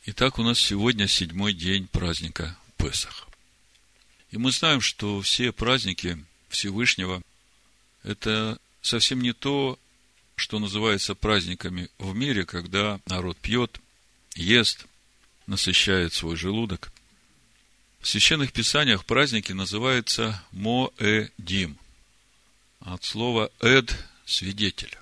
Итак, у нас сегодня 7-й день праздника Песах. И мы знаем, что все праздники Всевышнего – это совсем не то, что называется праздниками в мире, когда народ пьет, ест, насыщает свой желудок. В священных писаниях праздники называются Моэдим, от слова «эд» – свидетель,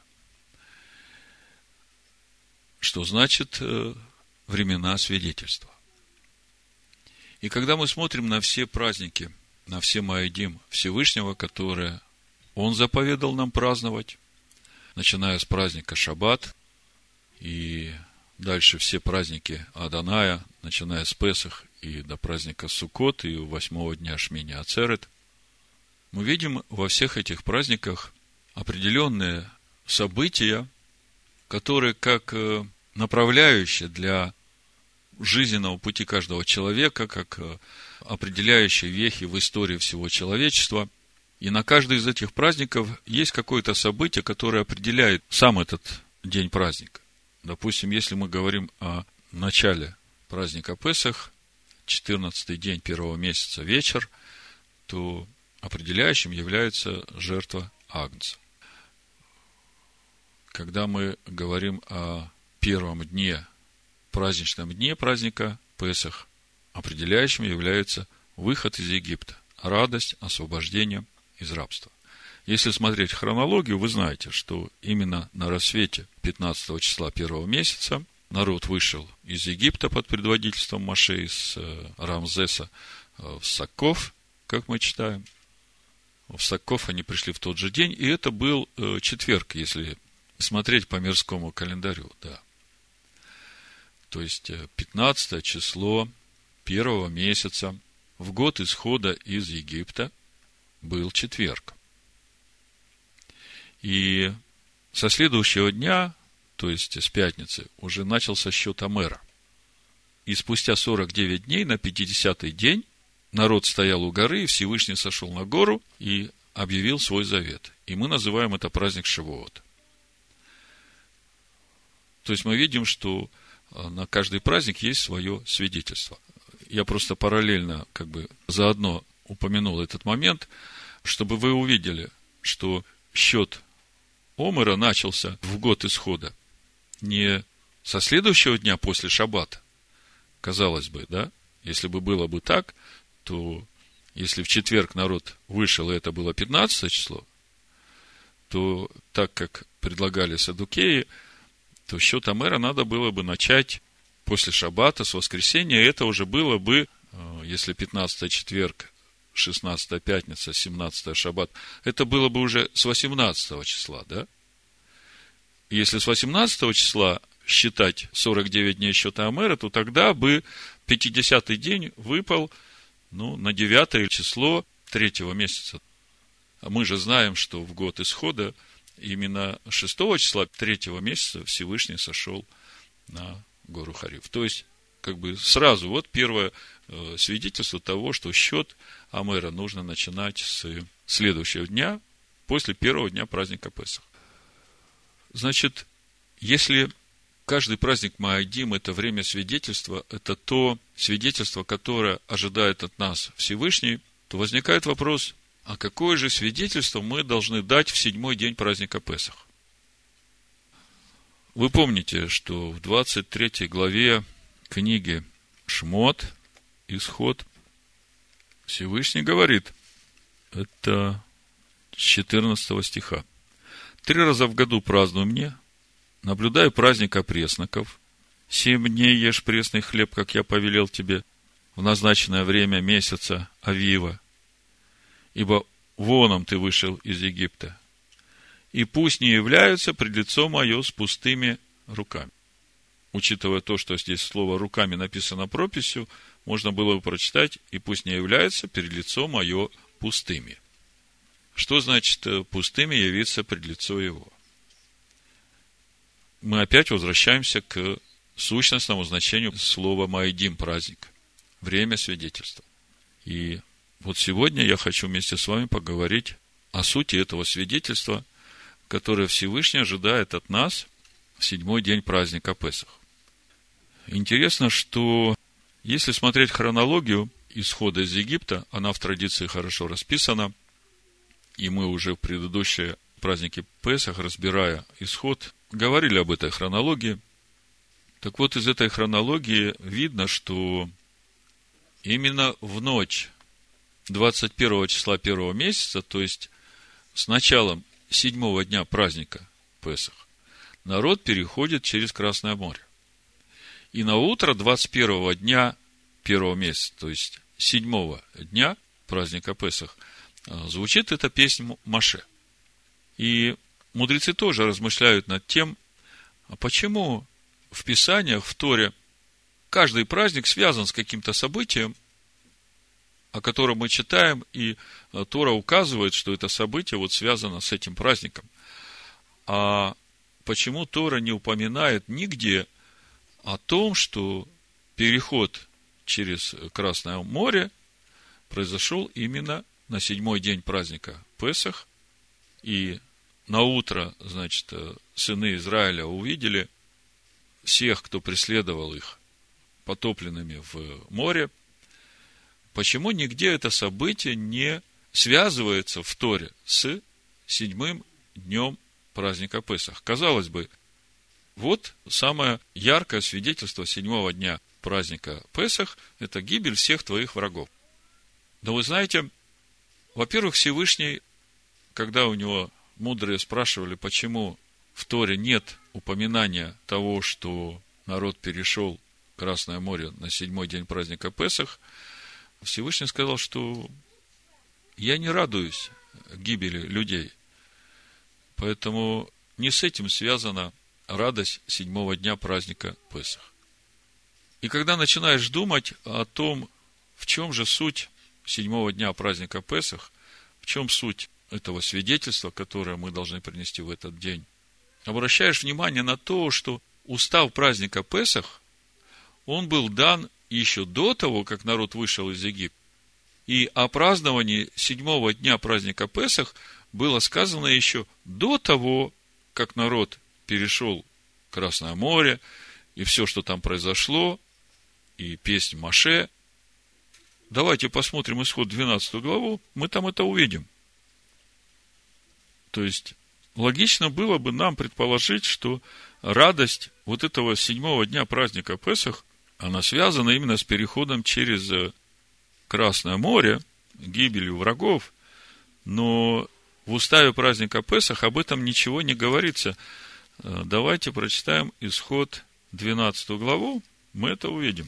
что значит времена свидетельства. И когда мы смотрим на все праздники, на все Моэдим Всевышнего, которые Он заповедал нам праздновать, начиная с праздника Шаббат, и дальше все праздники Адоная, начиная с Песах и до праздника Суккот, и 8-го дня Шмини Ацерет, мы видим во всех этих праздниках определенные события, которые как направляющие для жизненного пути каждого человека, как определяющие вехи в истории всего человечества. И на каждый из этих праздников есть какое-то событие, которое определяет сам этот день праздника. Допустим, если мы говорим о начале праздника Песах, 14-й день первого месяца вечер, то определяющим является жертва агнца. Когда мы говорим о первом дне, праздничном дне праздника Песах, определяющим является выход из Египта, радость освобождения из рабства. Если смотреть хронологию, вы знаете, что именно на рассвете 15 числа первого месяца народ вышел из Египта под предводительством Моше из Рамзеса в Сакков, как мы читаем. В Сакков они пришли в тот же день, и это был четверг, если смотреть по мирскому календарю, да. То есть 15 число первого месяца в год исхода из Египта был четверг. И со следующего дня, то есть с пятницы, уже начался счет Омера. И спустя 49 дней, на 50-й день, народ стоял у горы, и Всевышний сошел на гору и объявил свой завет. И мы называем это праздник Шавуот. То есть мы видим, что на каждый праздник есть свое свидетельство. Я просто параллельно, заодно упомянул этот момент, чтобы вы увидели, что счет Омера начался в год исхода не со следующего дня после Шаббата. Казалось бы, да? Если бы было бы так, то если в четверг народ вышел, и это было 15 число, то так как предлагали саддукеи, то счет Омера надо было бы начать после Шаббата, с воскресенья. Это уже было бы, если 15 четверг, 16 пятница, 17 Шаббат, это было бы уже с 18 числа, да? Если с 18 числа считать 49 дней счета Омера, то тогда бы 50-й день выпал, на 9 число 3-го месяца. А мы же знаем, что в год исхода именно 6 числа 3-го месяца Всевышний сошел на гору Хорев. То есть, сразу первое свидетельство того, что счет Омера нужно начинать с следующего дня, после первого дня праздника Песах. Значит, если каждый праздник Моэдим – это время свидетельства, это то свидетельство, которое ожидает от нас Всевышний, то возникает вопрос, а какое же свидетельство мы должны дать в 7-й день праздника Песах? Вы помните, что в 23 главе книги Шмот, Исход, Всевышний говорит, это с 14 стиха. 3 раза в году празднуй мне, наблюдай праздник опресноков, 7 дней ешь пресный хлеб, как я повелел тебе, в назначенное время месяца Авива, ибо воном ты вышел из Египта, и пусть не являются пред лицо мое с пустыми руками. Учитывая то, что здесь слово «руками» написано прописью, можно было бы прочитать, и пусть не являются перед лицо мое пустыми. Что значит пустыми явиться пред лицо его? Мы опять возвращаемся к сущностному значению слова «Моэдим» – праздник, время свидетельства. И вот сегодня я хочу вместе с вами поговорить о сути этого свидетельства, которое Всевышний ожидает от нас в 7-й день праздника Песах. Интересно, что если смотреть хронологию исхода из Египта, она в традиции хорошо расписана, и мы уже в предыдущие праздники Песах, разбирая исход, говорили об этой хронологии. Так вот, из этой хронологии видно, что именно в ночь 21 числа первого месяца, то есть с началом 7-го дня праздника Песах, народ переходит через Красное море. И на утро 21 дня первого месяца, то есть 7-го дня праздника Песах, звучит эта песня Моше. И мудрецы тоже размышляют над тем, а почему в Писаниях, в Торе, каждый праздник связан с каким-то событием, о котором мы читаем, и Тора указывает, что это событие вот связано с этим праздником. А почему Тора не упоминает нигде о том, что переход через Красное море произошел именно на 7-й день праздника Песах, и на утро, значит, сыны Израиля увидели всех, кто преследовал их, потопленными в море. Почему нигде это событие не связывается в Торе с 7-м днем праздника Песах? Казалось бы, вот самое яркое свидетельство 7-го дня праздника Песах – это гибель всех твоих врагов. Но вы знаете, во-первых, Всевышний, когда у него мудрые спрашивали, почему в Торе нет упоминания того, что народ перешел Красное море на 7-й день праздника Песах, Всевышний сказал, что я не радуюсь гибели людей. Поэтому не с этим связана радость 7-го дня праздника Песах. И когда начинаешь думать о том, в чем же суть 7-го дня праздника Песах, в чем суть этого свидетельства, которое мы должны принести в этот день, обращаешь внимание на то, что устав праздника Песах, он был дан еще до того, как народ вышел из Египта. И о праздновании 7-го дня праздника Песах было сказано еще до того, как народ перешел Красное море, и все, что там произошло, и песнь Моше. Давайте посмотрим исход 12 главу, мы там это увидим. То есть, логично было бы нам предположить, что радость вот этого 7-го дня праздника Песах, она связана именно с переходом через Красное море, гибелью врагов, но в уставе праздника Песах об этом ничего не говорится. Давайте прочитаем исход 12 главу, мы это увидим.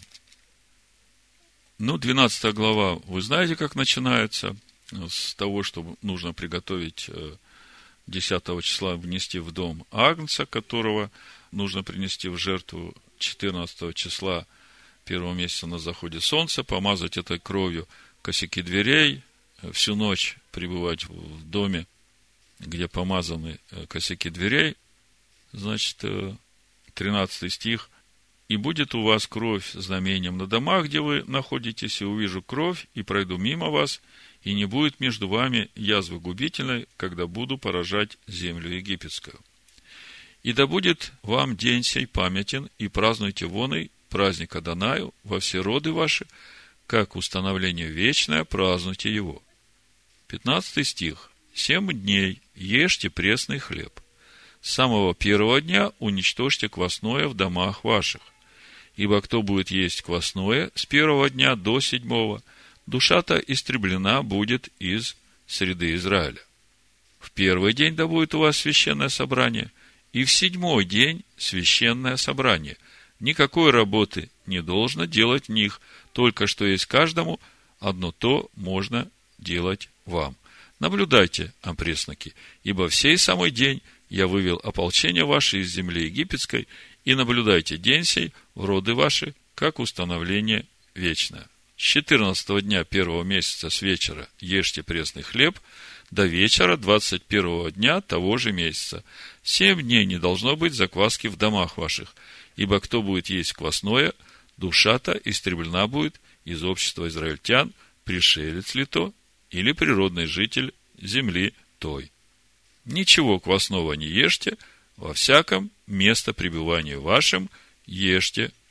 12 глава, вы знаете, как начинается, с того, что нужно приготовить 10 числа, внести в дом агнца, которого нужно принести в жертву 14 числа первого месяца на заходе солнца, помазать этой кровью косяки дверей, всю ночь пребывать в доме, где помазаны косяки дверей. Значит, 13 стих. «И будет у вас кровь знамением на домах, где вы находитесь, и увижу кровь, и пройду мимо вас, и не будет между вами язвы губительной, когда буду поражать землю египетскую. И да будет вам день сей памятен, и празднуйте воной праздник Адонаю во все роды ваши, как установление вечное, празднуйте его». 15 стих. 7 дней ешьте пресный хлеб. С самого первого дня уничтожьте квасное в домах ваших. Ибо кто будет есть квасное с первого дня до 7-го, душа-то истреблена будет из среды Израиля. В первый день да будет у вас священное собрание, и в 7-й день священное собрание. Никакой работы не должно делать в них, только что есть каждому, одно то можно делать вам. Наблюдайте, опресноки, ибо в сей самый день я вывел ополчение ваше из земли египетской, и наблюдайте день сей в роды ваши, как установление вечное. С 14 дня первого месяца с вечера ешьте пресный хлеб, до вечера 21 дня того же месяца. 7 дней не должно быть закваски в домах ваших, ибо кто будет есть квасное, душа-то истреблена будет из общества израильтян, пришелец ли то, или природный житель земли той. Ничего квасного не ешьте, во всяком место пребывания вашем ешьте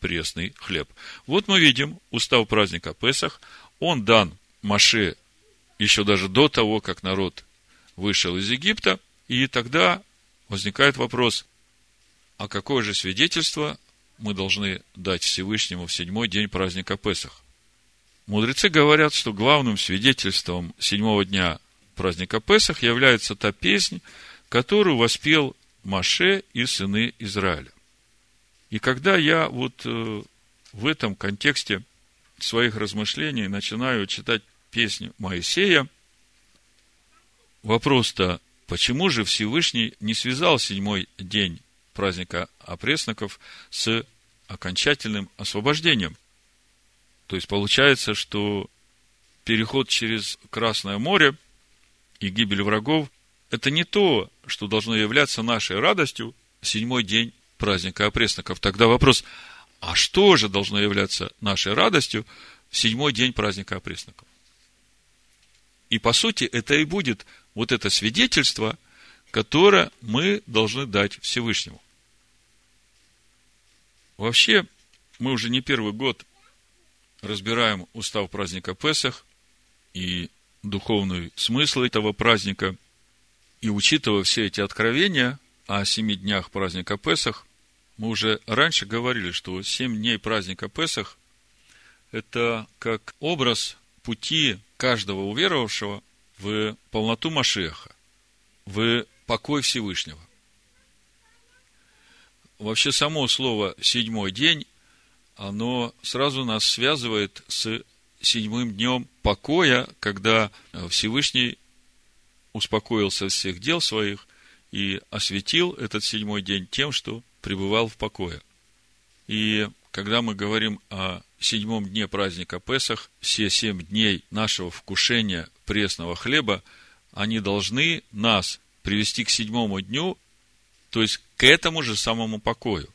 пресный хлеб. Вот мы видим устав праздника Песах. Он дан Моше еще даже до того, как народ вышел из Египта. И тогда возникает вопрос, а какое же свидетельство мы должны дать Всевышнему в 7-й день праздника Песах? Мудрецы говорят, что главным свидетельством 7-го дня праздника Песах является та песнь, которую воспел Моше и сыны Израиля. И когда я в этом контексте своих размышлений начинаю читать песню Моисея, вопрос-то, почему же Всевышний не связал 7-й день праздника опресноков с окончательным освобождением? То есть, получается, что переход через Красное море и гибель врагов – это не то, что должно являться нашей радостью в 7-й день праздника опресноков. Тогда вопрос, а что же должно являться нашей радостью в 7-й день праздника опресноков? И по сути, это и будет вот это свидетельство, которое мы должны дать Всевышнему. Вообще, мы уже не первый год разбираем устав праздника Песах и духовный смысл этого праздника. И учитывая все эти откровения о 7 днях праздника Песах, мы уже раньше говорили, что 7 дней праздника Песах – это как образ пути каждого уверовавшего в полноту Машиаха, в покой Всевышнего. Вообще, само слово «7-й день», оно сразу нас связывает с 7-м днем покоя, когда Всевышний успокоился от всех дел своих и осветил этот 7-й день тем, что пребывал в покое. И когда мы говорим о 7-м дне праздника Песах, все 7 дней нашего вкушения пресного хлеба, они должны нас привести к 7-му дню, то есть к этому же самому покою.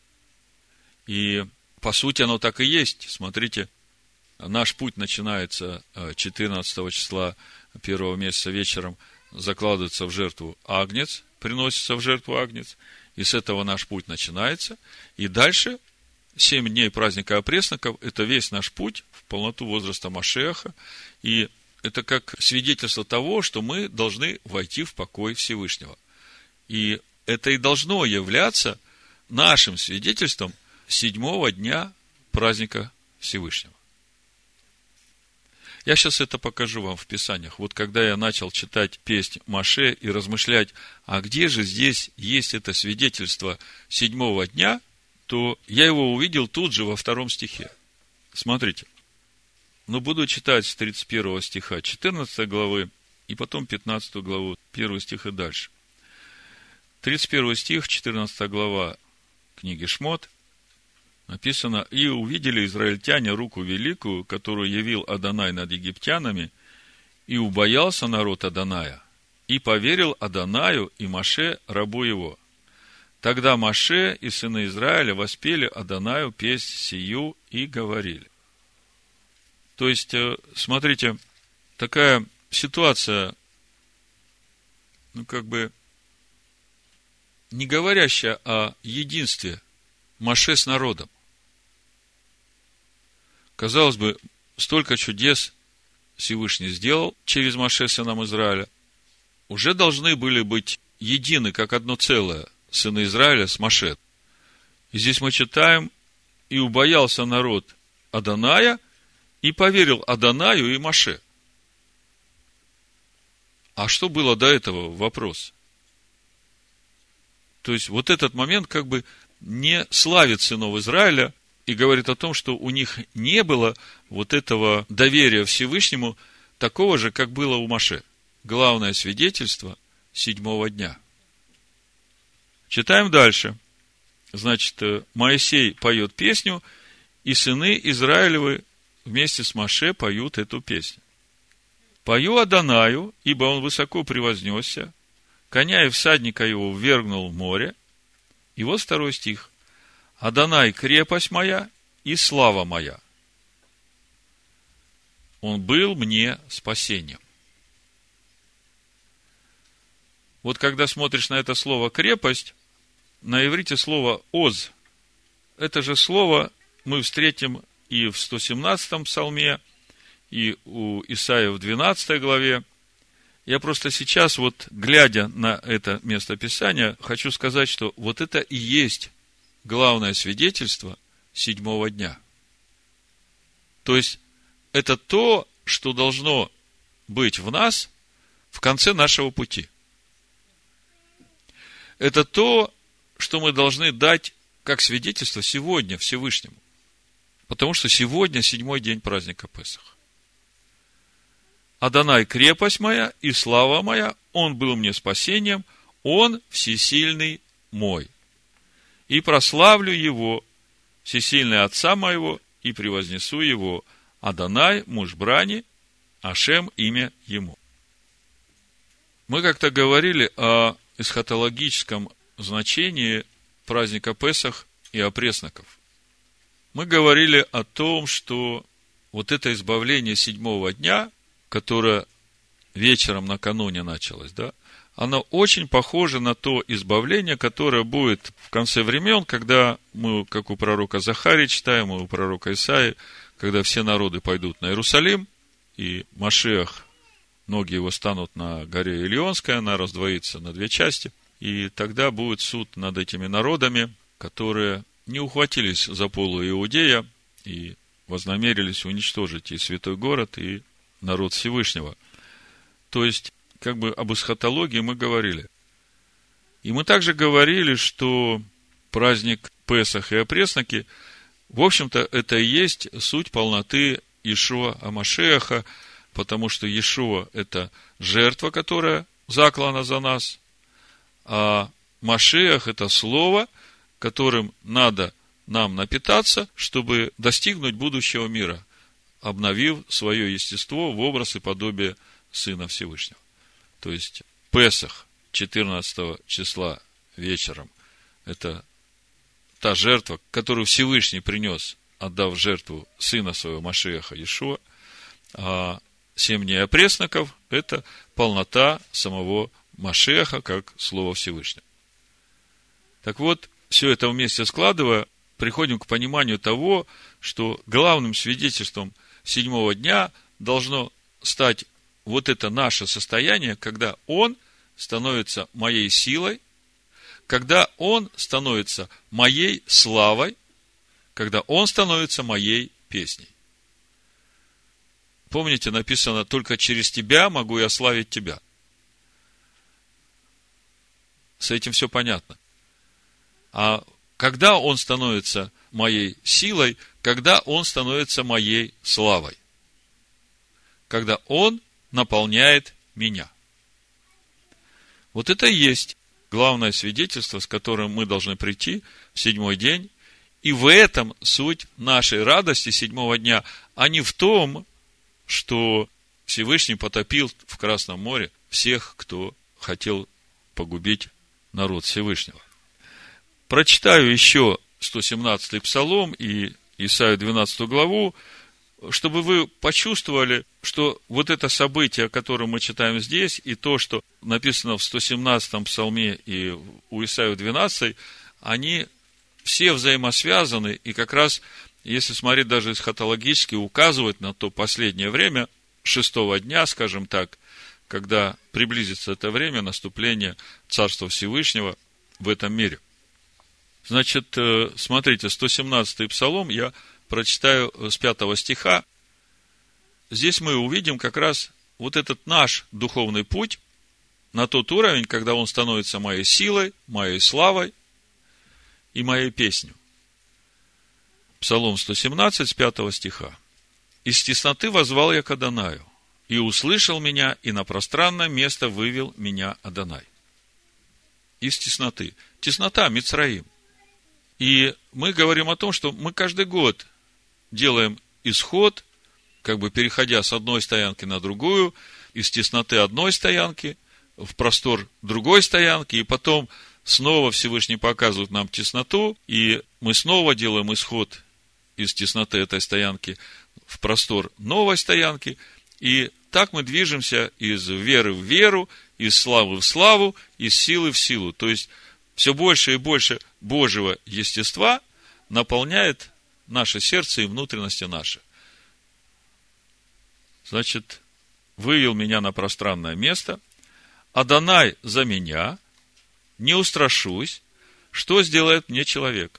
И по сути оно так и есть. Смотрите, наш путь начинается 14 числа 1 месяца вечером, закладывается в жертву агнец, приносится в жертву агнец, и с этого наш путь начинается. И дальше 7 дней праздника опресноков – это весь наш путь в полноту возраста Машиаха, и это как свидетельство того, что мы должны войти в покой Всевышнего. И это и должно являться нашим свидетельством 7-го дня праздника Всевышнего. Я сейчас это покажу вам в Писаниях. Вот когда я начал читать песнь Моше и размышлять, а где же здесь есть это свидетельство 7-го дня, то я его увидел тут же во 2 стихе. Смотрите. Но буду читать с 31 стиха 14 главы и потом 15 главу, 1 стих и дальше. 31 стих, 14 глава книги Шмот. Написано: «И увидели израильтяне руку великую, которую явил Адонай над египтянами, и убоялся народ Адоная, и поверил Адонаю и Моше, рабу его. Тогда Моше и сыны Израиля воспели Адонаю песнь сию и говорили». То есть, смотрите, такая ситуация, не говорящая о единстве Моше с народом. Казалось бы, столько чудес Всевышний сделал через Моше, сынам Израиля. Уже должны были быть едины, как одно целое, сыны Израиля с Моше. И здесь мы читаем: «И убоялся народ Адоная, и поверил Адонаю и Моше». А что было до этого? Вопрос. То есть, вот этот момент не славит сынов Израиля и говорит о том, что у них не было вот этого доверия Всевышнему, такого же, как было у Моше. Главное свидетельство 7-го дня. Читаем дальше. Значит, Моисей поет песню, и сыны Израилевы вместе с Моше поют эту песню. «Пою Адонаю, ибо он высоко превознесся, коня и всадника его ввергнул в море». И вот 2 стих. «Адонай, крепость моя и слава моя. Он был мне спасением». Вот когда смотришь на это слово «крепость», на иврите слово «оз», это же слово мы встретим и в 117-м псалме, и у Исаии в 12 главе. Я просто сейчас, вот глядя на это местописание, хочу сказать, что вот это и есть главное свидетельство 7-го дня. То есть, это то, что должно быть в нас в конце нашего пути. Это то, что мы должны дать как свидетельство сегодня Всевышнему. Потому что сегодня 7-й день праздника Песах. Адонай – крепость моя и слава моя, Он был мне спасением, Он всесильный мой. И прославлю Его, всесильный Отца моего, и превознесу Его. Адонай – муж брани, Ашем – имя Ему. Мы как-то говорили о эсхатологическом значении праздника Песах и опресноков. Мы говорили о том, что вот это избавление 7-го дня, которое вечером накануне началось, да, оно очень похоже на то избавление, которое будет в конце времен, когда мы, как у пророка Захарии читаем, и у пророка Исаии, когда все народы пойдут на Иерусалим, и Машиах, ноги его станут на горе Илионской, она раздвоится на 2 части, и тогда будет суд над этими народами, которые не ухватились за полу Иудея и вознамерились уничтожить и святой город, и народ Всевышнего. То есть, как бы об эсхатологии мы говорили. И мы также говорили, что праздник Песах и опресноки, в общем-то, это и есть суть полноты Иешуа ха-Машиаха, потому что Иешуа – это жертва, которая заклана за нас, а Машиах – это слово, которым надо нам напитаться, чтобы достигнуть будущего мира, обновив свое естество в образ и подобие Сына Всевышнего. То есть, Песах 14 числа вечером – это та жертва, которую Всевышний принес, отдав жертву Сына Своего Машиаха Иешуа, а 7 дней опресноков – это полнота самого Машиаха, как Слово Всевышнего. Так вот, все это вместе складывая, приходим к пониманию того, что главным свидетельством 7-го дня должно стать вот это наше состояние, когда Он становится моей силой, когда Он становится моей славой, когда Он становится моей песней. Помните, написано, только через тебя могу я славить тебя. С этим все понятно. А когда Он становится моей силой, когда Он становится моей славой? Когда Он наполняет меня. Вот это и есть главное свидетельство, с которым мы должны прийти в 7-й день. И в этом суть нашей радости 7-го дня, а не в том, что Всевышний потопил в Красном море всех, кто хотел погубить народ Всевышнего. Прочитаю еще 117-й псалом и Исаию 12 главу, чтобы вы почувствовали, что вот это событие, которое мы читаем здесь, и то, что написано в 117-м псалме и у Исаию 12, они все взаимосвязаны, и как раз, если смотреть даже эсхатологически, указывают на то последнее время, 6-го дня, скажем так, когда приблизится это время наступления Царства Всевышнего в этом мире. Значит, смотрите, 117-й псалом, я прочитаю с 5 стиха. Здесь мы увидим как раз вот этот наш духовный путь на тот уровень, когда он становится моей силой, моей славой и моей песней. Псалом 117, с 5 стиха. «Из тесноты воззвал я к Адонаю, и услышал меня, и на пространное место вывел меня Адонай». Из тесноты. Теснота, Мицраим. И мы говорим о том, что мы каждый год делаем исход, как бы переходя с одной стоянки на другую, из тесноты одной стоянки в простор другой стоянки, и потом снова Всевышний показывает нам тесноту, и мы снова делаем исход из тесноты этой стоянки в простор новой стоянки, и так мы движемся из веры в веру, из славы в славу, из силы в силу. То есть, все больше и больше Божьего естества наполняет наше сердце и внутренности наши. Значит, вывел меня на пространное место, Адонай за меня, не устрашусь, что сделает мне человек.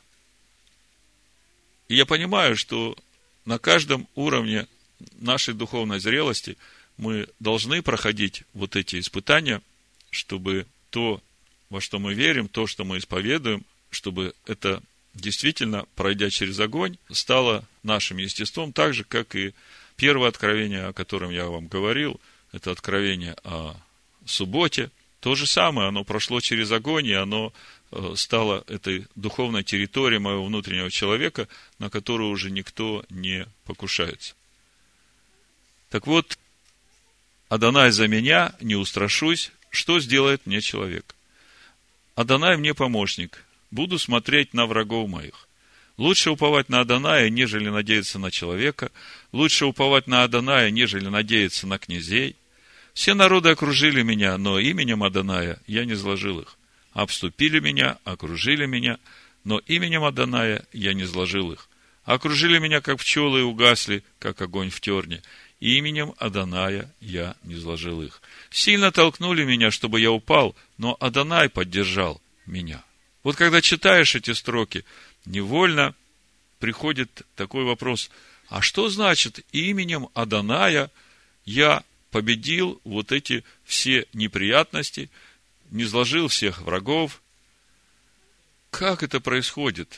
И я понимаю, что на каждом уровне нашей духовной зрелости мы должны проходить вот эти испытания, чтобы то, во что мы верим, то, что мы исповедуем, чтобы это действительно, пройдя через огонь, стало нашим естеством, так же, как и первое откровение, о котором я вам говорил, это откровение о субботе. То же самое, оно прошло через огонь, и оно стало этой духовной территорией моего внутреннего человека, на которую уже никто не покушается. Так вот, Адонай за меня, не устрашусь, что сделает мне человек. Адонай мне помощник, буду смотреть на врагов моих. Лучше уповать на Адоная, нежели надеяться на человека. Лучше уповать на Адоная, нежели надеяться на князей. Все народы окружили меня, но именем Адоная я не зложил их. Обступили меня, окружили меня, но именем Адоная я не зложил их. Окружили меня, как пчелы, и угасли, как огонь в терне. Именем Адоная я не зложил их. Сильно толкнули меня, чтобы я упал, но Адонай поддержал меня. Вот когда читаешь эти строки, невольно приходит такой вопрос: а что значит именем Адоная я победил вот эти все неприятности, не зложил всех врагов? Как это происходит?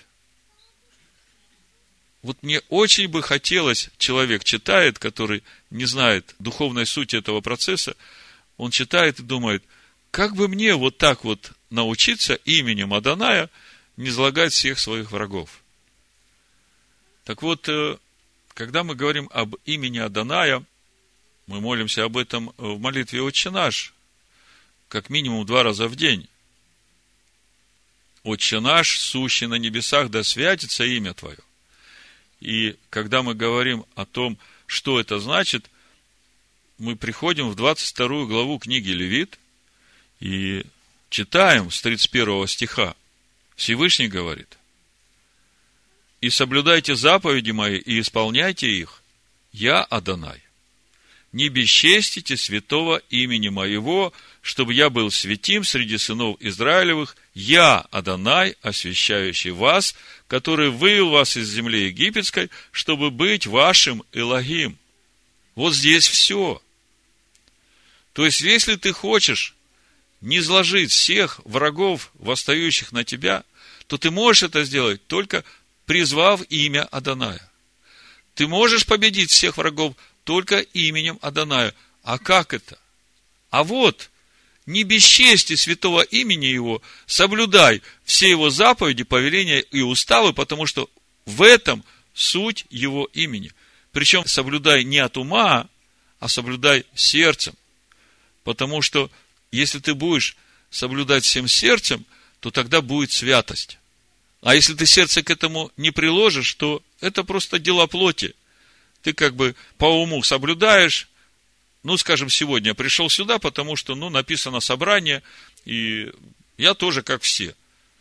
Вот мне очень бы хотелось, человек читает, который не знает духовной сути этого процесса, он читает и думает, как бы мне вот так вот научиться именем Адоная не злагать всех своих врагов. Так вот, когда мы говорим об имени Адоная, мы молимся об этом в молитве «Отче наш», как минимум 2 раза в день. «Отче наш, сущий на небесах, да святится имя Твое». И когда мы говорим о том, что это значит, мы приходим в 22 главу книги Левит и читаем с 31 стиха. Всевышний говорит: «И соблюдайте заповеди мои, и исполняйте их, я Адонай. Не бесчестите святого имени моего, чтобы я был святим среди сынов Израилевых, я Адонай, освящающий вас, который вывел вас из земли египетской, чтобы быть вашим Элохим». Вот здесь все. То есть, если ты хочешь не изложить всех врагов, восстающих на тебя, то ты можешь это сделать, только призвав имя Адоная. Ты можешь победить всех врагов только именем Адоная. А как это? А вот, не бесчести святого имени его, соблюдай все его заповеди, повеления и уставы, потому что в этом суть его имени. Причем соблюдай не от ума, а соблюдай сердцем. Потому что если ты будешь соблюдать всем сердцем, то тогда будет святость. А если ты сердце к этому не приложишь, то это просто дела плоти. Ты как бы по уму соблюдаешь. Скажем, сегодня я пришел сюда, потому что, написано собрание, и я тоже как все.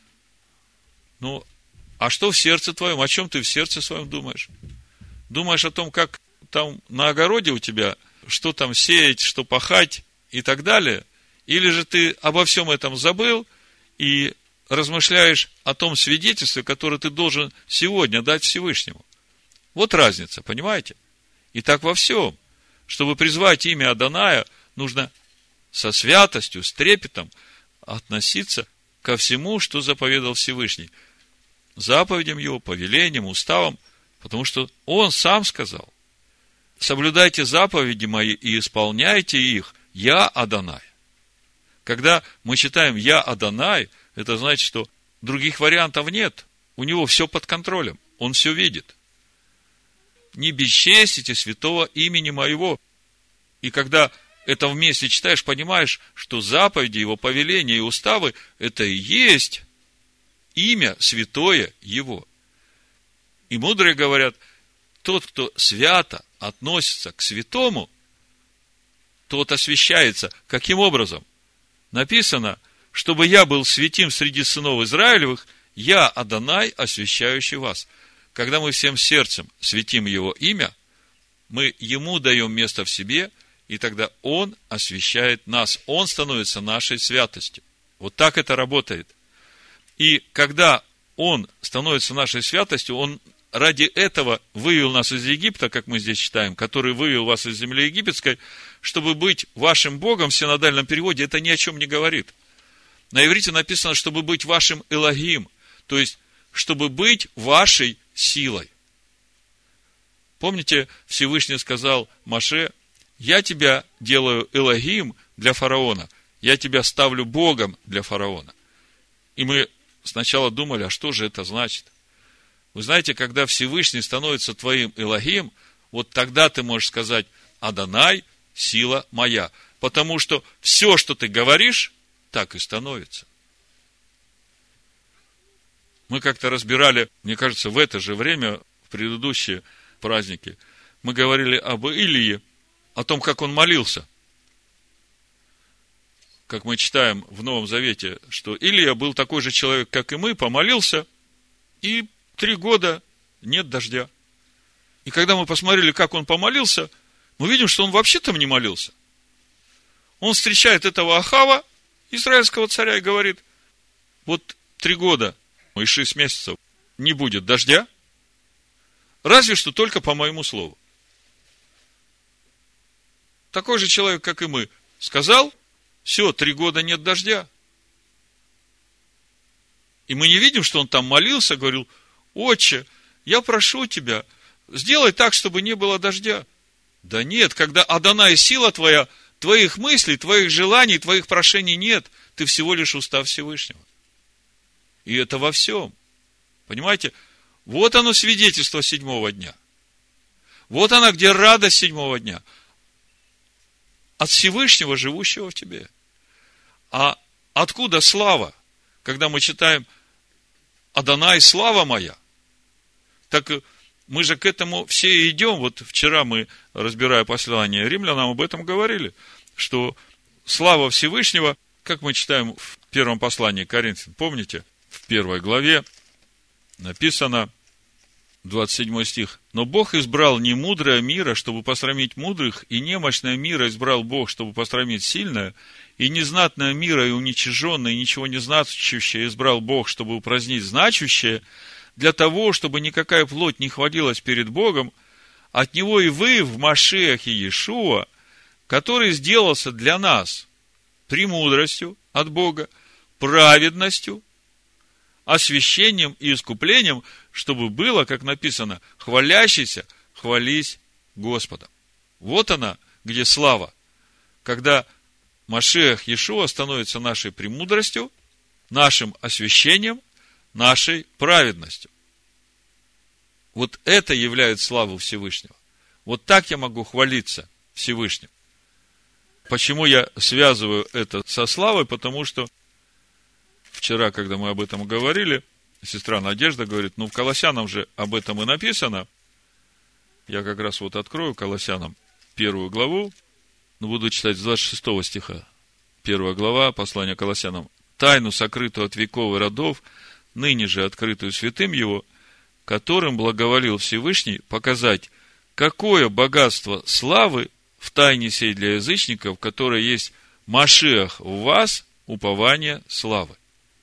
А что в сердце твоем? О чем ты в сердце своем думаешь? Думаешь о том, как там на огороде у тебя, что там сеять, что пахать и так далее? Или же ты обо всем этом забыл и размышляешь о том свидетельстве, которое ты должен сегодня дать Всевышнему? Вот разница, понимаете? И так во всем. Чтобы призвать имя Адоная, нужно со святостью, с трепетом относиться ко всему, что заповедал Всевышний. Заповедям его, повелениям, уставам, потому что он сам сказал: соблюдайте заповеди мои и исполняйте их, я Адонай. Когда мы читаем «Я Адонай», это значит, что других вариантов нет. У него все под контролем. Он все видит. Не бесчестите святого имени моего. И когда это вместе читаешь, понимаешь, что заповеди его, повеления и уставы – это и есть имя святое его. И мудрые говорят, тот, кто свято относится к святому, тот освящается. Каким образом? Написано, чтобы я был святим среди сынов Израилевых, я Адонай, освящающий вас. когда мы всем сердцем светим Его имя, мы Ему даем место в себе, и тогда Он освящает нас. Он становится нашей святостью. Вот так это работает. И когда Он становится нашей святостью, Он ради этого вывел нас из Египта, как мы здесь читаем, который вывел вас из земли египетской, чтобы быть вашим Богом. В синодальном переводе это ни о чем не говорит. На иврите написано, чтобы быть вашим Элогим, то есть, чтобы быть вашей силой. Помните, Всевышний сказал Моше: я тебя делаю Элогим для фараона, я тебя ставлю Богом для фараона. И мы сначала думали, а что же это значит? Вы знаете, когда Всевышний становится твоим Элогим, вот тогда ты можешь сказать: Адонай, сила моя. Потому что все, что ты говоришь, так и становится. Мы как-то разбирали, мне кажется, в это же время, в предыдущие праздники, мы говорили об Илии, о том, как он молился. Как мы читаем в Новом Завете, что Илия был такой же человек, как и мы, помолился, и 3 года нет дождя. И когда мы посмотрели, как он помолился, мы видим, что он вообще там не молился. Он встречает этого Ахава, израильского царя, и говорит: вот 3 года и 6 месяцев не будет дождя, разве что только по моему слову. Такой же человек, как и мы, сказал: все, 3 года нет дождя. И мы не видим, что он там молился, говорил: Отче, я прошу тебя, сделай так, чтобы не было дождя. Да нет, когда Адонай сила твоя, твоих мыслей, твоих желаний, твоих прошений нет. Ты всего лишь устав Всевышнего. И это во всем. Понимаете? Вот оно свидетельство 7-го дня. Вот она, где радость 7-го дня. От Всевышнего, живущего в тебе. А откуда слава? Когда мы читаем Адонай, слава моя. Так мы же к этому все и идем. Вот вчера мы, разбирая послание римлянам, об этом говорили, что слава Всевышнего, как мы читаем в первом послании к Коринфянам, помните, в 1 главе написано, 27 стих: «Но Бог избрал не мудрое мира, чтобы посрамить мудрых, и немощное мира избрал Бог, чтобы посрамить сильное, и незнатное мира и уничиженное, и ничего не значащее избрал Бог, чтобы упразднить значущее, для того, чтобы никакая плоть не хвалилась перед Богом, от Него и вы в Машиахе Иешуа, который сделался для нас премудростью от Бога, праведностью, освящением и искуплением, чтобы было, как написано, хвалящийся, хвались Господом». Вот она, где слава. Когда Машиах Иешуа становится нашей премудростью, нашим освящением, нашей праведностью. Вот это является славу Всевышнего. Вот так я могу хвалиться Всевышним. Почему я связываю это со славой? Потому что вчера, когда мы об этом говорили, сестра Надежда говорит: в Колоссянам же об этом и написано. Я как раз вот открою Колоссянам 1 главу, буду читать с 26 стиха. 1 глава, послание Колоссянам. «Тайну, сокрытую от веков и родов, ныне же открытую святым Его, которым благоволил Всевышний, показать, какое богатство славы в тайне сей для язычников, которое есть Машиах в вас, упование славы».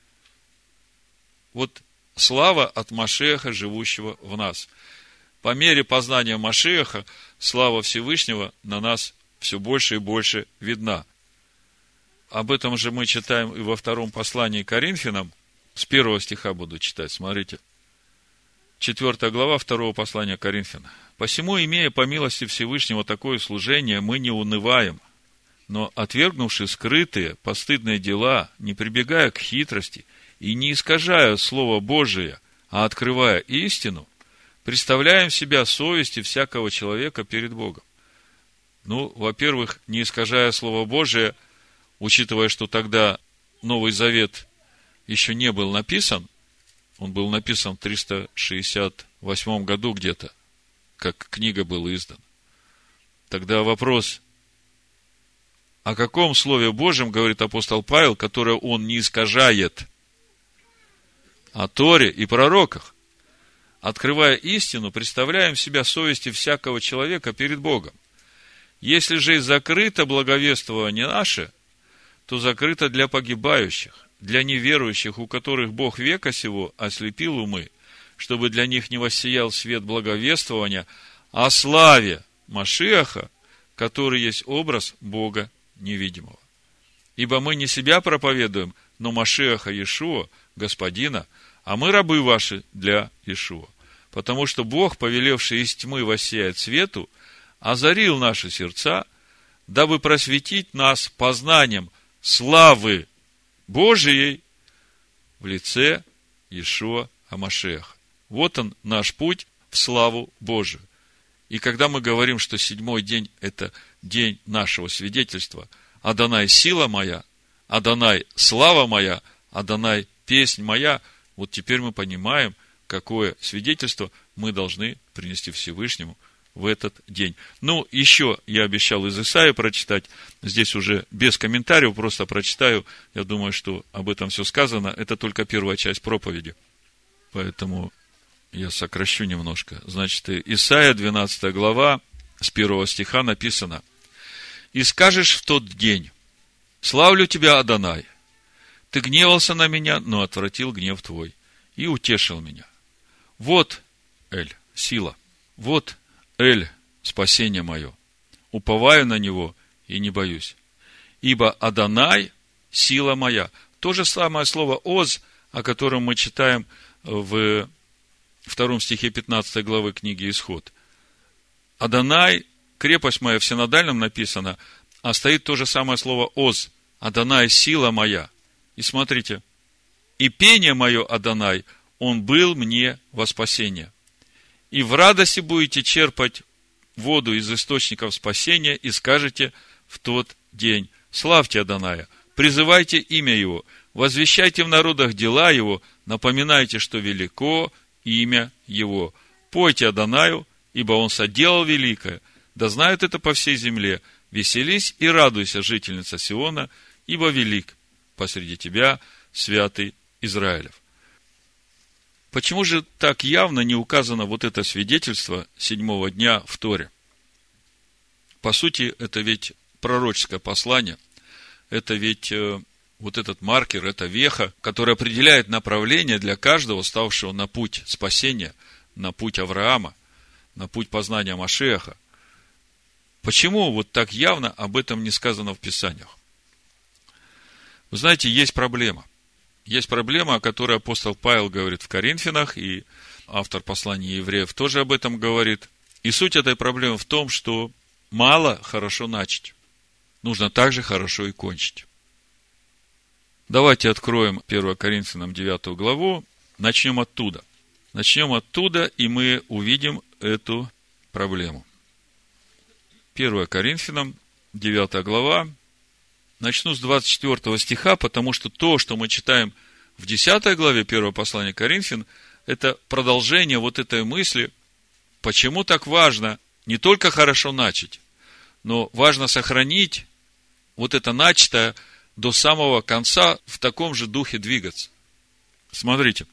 Вот слава от Машиаха, живущего в нас. По мере познания Машиаха, слава Всевышнего на нас все больше и больше видна. Об этом же мы читаем и во 2 послании к Коринфянам. С 1 стиха буду читать, смотрите. 4 глава 2 послания к Коринфянам. «Посему, имея по милости Всевышнего такое служение, мы не унываем, но, отвергнувши скрытые, постыдные дела, не прибегая к хитрости и не искажая Слово Божие, а открывая истину, представляем себя совести всякого человека перед Богом». Во-первых, не искажая Слово Божие, учитывая, что тогда Новый Завет еще не был написан, он был написан в 368 году где-то, как книга была издана. Тогда вопрос: о каком Слове Божьем говорит апостол Павел, которое он не искажает? О Торе и пророках. открывая истину, представляем себя совести всякого человека перед Богом. Если же и закрыто благовествование наше, то закрыто для погибающих, для неверующих, у которых Бог века сего ослепил умы, чтобы для них не воссиял свет благовествования о славе Машиаха, который есть образ Бога невидимого. Ибо мы не себя проповедуем, но Машиаха Иешуа, Господина, а мы рабы ваши для Иешуа. Потому что Бог, повелевший из тьмы воссиять свету, озарил наши сердца, дабы просветить нас познанием славы Божией в лице Иешуа ха-Машиаха. Вот он, наш путь в славу Божию. И когда мы говорим, что 7-й день – это день нашего свидетельства, Адонай – сила моя, Адонай – слава моя, Адонай – песнь моя, вот теперь мы понимаем, какое свидетельство мы должны принести Всевышнему в этот день. Ну, еще я обещал из Исаии прочитать, здесь уже без комментариев, просто прочитаю, я думаю, что об этом все сказано, это только первая часть проповеди, поэтому я сокращу немножко. Значит, Исайя, 12 глава, с 1 стиха написано: «И скажешь в тот день: славлю тебя, Адонай, ты гневался на меня, но отвратил гнев твой, и утешил меня. Вот, Эль, сила, вот, Эль, спасение мое, уповаю на него и не боюсь. Ибо Адонай – сила моя». То же самое слово «оз», о котором мы читаем в 2 стихе 15 главы книги Исход. Адонай, крепость моя, в синодальном написано, а стоит то же самое слово «оз». Адонай – сила моя. И смотрите, и пение мое, Адонай, он был мне во спасение. И в радости будете черпать воду из источников спасения, и скажете в тот день: славьте Адоная, призывайте имя его, возвещайте в народах дела его, напоминайте, что велико имя его. Пойте Адонаю, ибо он соделал великое, да знают это по всей земле. Веселись и радуйся, жительница Сиона, ибо велик посреди тебя святый Израилев. Почему же так явно не указано вот это свидетельство 7-го дня в Торе? По сути, это ведь пророческое послание, это ведь вот этот маркер, это веха, которая определяет направление для каждого, ставшего на путь спасения, на путь Авраама, на путь познания Машиаха. Почему вот так явно об этом не сказано в Писаниях? Вы знаете, есть проблема. Есть проблема, о которой апостол Павел говорит в Коринфянах, и автор послания евреев тоже об этом говорит. И суть этой проблемы в том, что мало хорошо начать. Нужно также хорошо и кончить. Давайте откроем 1 Коринфянам 9 главу, начнем оттуда. Начнем оттуда, и мы увидим эту проблему. 1 Коринфянам 9 глава. Начну с 24 стиха, потому что то, что мы читаем в 10 главе 1 послания Коринфян, это продолжение вот этой мысли, почему так важно не только хорошо начать, но важно сохранить вот это начатое до самого конца, в таком же духе двигаться. Смотрите,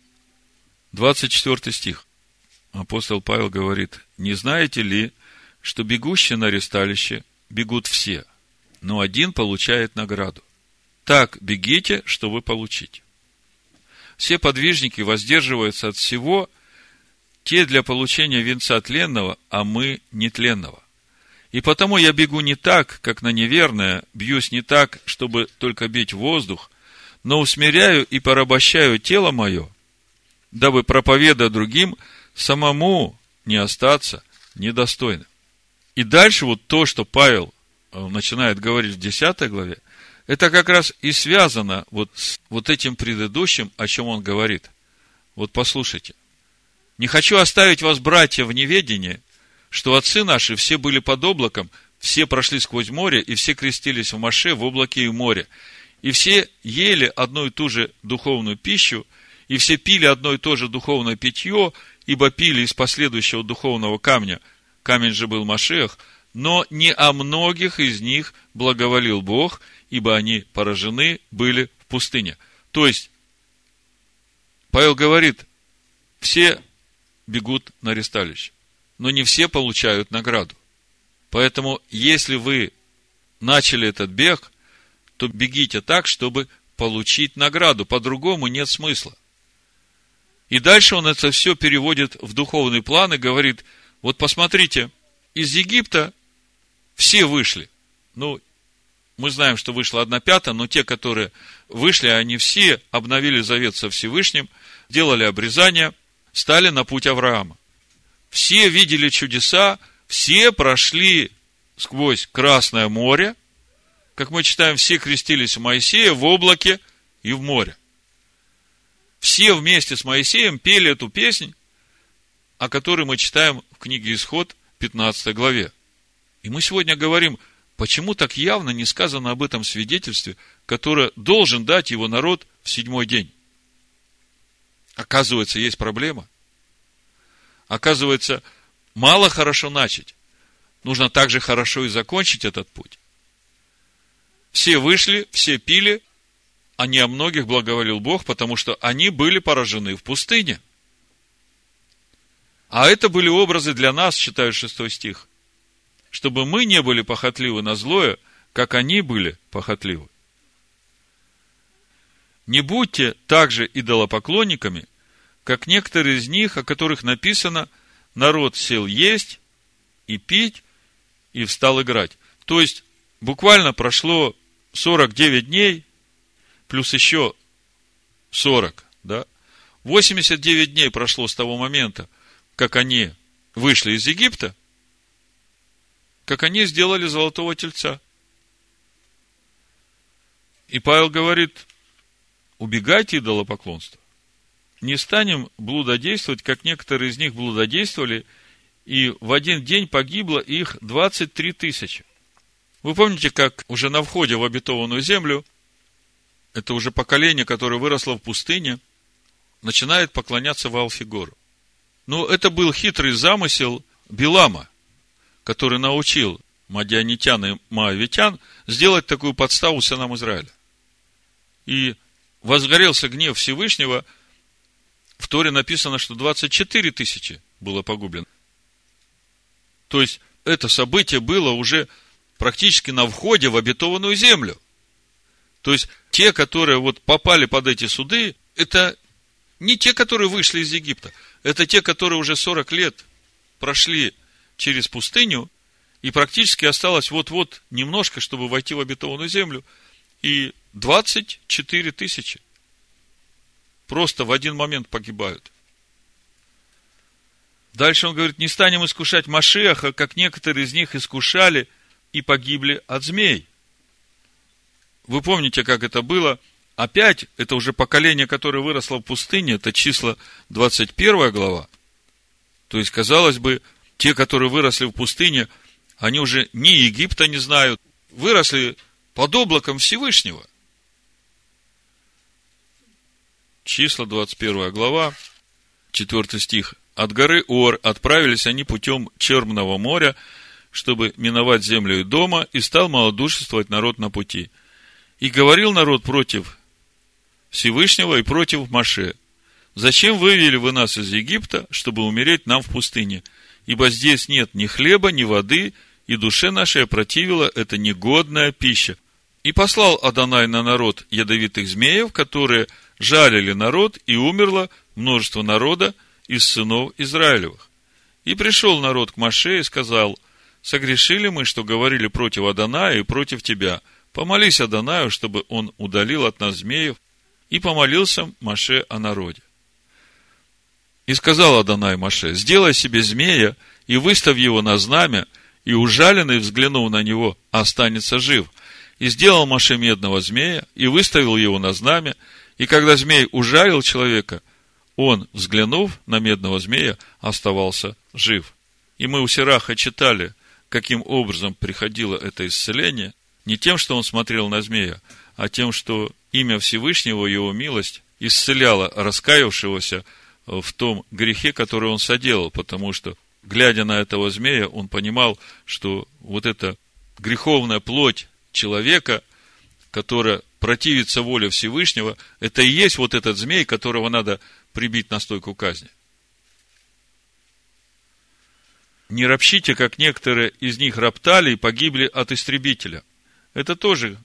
24 стих. Апостол Павел говорит: «Не знаете ли, что бегущие на аресталище бегут все, но один получает награду? Так бегите, чтобы получить. Все подвижники воздерживаются от всего, те для получения венца тленного, а мы нетленного. И потому я бегу не так, как на неверное, бьюсь не так, чтобы только бить воздух, но усмиряю и порабощаю тело мое, дабы, проповедуя другим, самому не остаться недостойным». И дальше вот то, что Павел начинает говорить в 10 главе, это как раз и связано вот с вот этим предыдущим, о чем он говорит. Вот послушайте. «Не хочу оставить вас, братья, в неведении, что отцы наши все были под облаком, все прошли сквозь море, и все крестились в Моше в облаке и в море. И все ели одну и ту же духовную пищу, и все пили одно и то же духовное питье, ибо пили из последующего духовного камня. Камень же был Машиах, но не о многих из них благоволил Бог, ибо они поражены были в пустыне». То есть, Павел говорит, все бегут на ресталище. Но не все получают награду. Поэтому, если вы начали этот бег, то бегите так, чтобы получить награду. По-другому нет смысла. И дальше он это все переводит в духовный план и говорит: вот посмотрите, из Египта все вышли. Ну, мы знаем, что вышло 1/5, но те, которые вышли, они все обновили завет со Всевышним, делали обрезание, стали на путь Авраама. Все видели чудеса, все прошли сквозь Красное море. Как мы читаем, все крестились в Моисея в облаке и в море. Все вместе с Моисеем пели эту песнь, о которой мы читаем в книге Исход, 15 главе. И мы сегодня говорим, почему так явно не сказано об этом свидетельстве, которое должен дать его народ в 7-й день. Оказывается, есть проблема. Оказывается, мало хорошо начать. Нужно также хорошо и закончить этот путь. Все вышли, все пили, а не о многих благоволил Бог, потому что они были поражены в пустыне. А это были образы для нас, читаю 6 стих. Чтобы мы не были похотливы на злое, как они были похотливы. Не будьте также идолопоклонниками, как некоторые из них, о которых написано: народ сел есть и пить, и встал играть. То есть, буквально прошло 49 дней, плюс еще 40, да? 89 дней прошло с того момента, как они вышли из Египта, как они сделали золотого тельца. И Павел говорит: убегайте идолопоклонства. Не станем блудодействовать, как некоторые из них блудодействовали, и в один день погибло их 23 тысячи. Вы помните, как уже на входе в обетованную землю, это уже поколение, которое выросло в пустыне, начинает поклоняться Ваал-Фигору. Но это был хитрый замысел Билама, который научил мадианитян и моавитян сделать такую подставу сынам Израиля. И возгорелся гнев Всевышнего. В Торе написано, что 24 тысячи было погублено. То есть, это событие было уже практически на входе в обетованную землю. То есть, те, которые вот попали под эти суды, это не те, которые вышли из Египта. Это те, которые уже 40 лет прошли через пустыню, и практически осталось вот-вот немножко, чтобы войти в обетованную землю. И 24 тысячи просто в один момент погибают. Дальше он говорит: не станем искушать Машиаха, как некоторые из них искушали и погибли от змей. Вы помните, как это было? Опять, это уже поколение, которое выросло в пустыне, это числа 21 глава. То есть, казалось бы, те, которые выросли в пустыне, они уже ни Египта не знают, выросли под облаком Всевышнего. Числа, 21 глава, 4 стих. От горы Ор отправились они путем Черного моря, чтобы миновать землю Эдома, и стал малодушествовать народ на пути. И говорил народ против Всевышнего и против Моше: зачем вывели вы нас из Египта, чтобы умереть нам в пустыне? Ибо здесь нет ни хлеба, ни воды, и душе нашей опротивила эта негодная пища. И послал Адонай на народ ядовитых змеев, которые жалили народ, и умерло множество народа из сынов Израилевых. И пришел народ к Моше и сказал: согрешили мы, что говорили против Адоная и против тебя. Помолись Адонаю, чтобы он удалил от нас змеев. И помолился Моше о народе. И сказал Адонай Моше: сделай себе змея и выставь его на знамя, и ужаленный, взглянув на него, останется жив. И сделал Моше медного змея, и выставил его на знамя, и когда змей ужалил человека, он, взглянув на медного змея, оставался жив. И мы у Сираха читали, каким образом приходило это исцеление, не тем, что он смотрел на змея, а тем, что имя Всевышнего, его милость, исцеляло раскаявшегося в том грехе, который он соделал, потому что, глядя на этого змея, он понимал, что вот эта греховная плоть человека, которая противится воле Всевышнего, это и есть вот этот змей, которого надо прибить на стойку казни. Не ропщите, как некоторые из них роптали и погибли от истребителя. Это тоже